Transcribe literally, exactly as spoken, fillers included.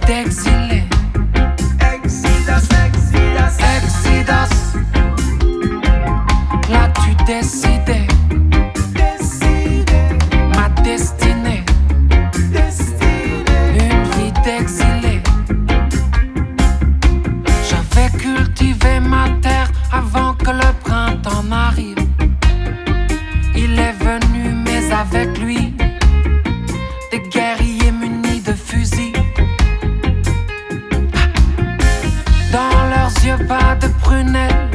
d'exilés. Exodus, Exodus, Exodus. L'as-tu décidé? Décidé. Ma destinée. Destinée. Une vie d'exilé. J'avais cultivé ma terre avant que le printemps n'arrive. Il est venu, mais avec lui des guerriers munis de fusils. Dans leurs yeux, pas de prunelles.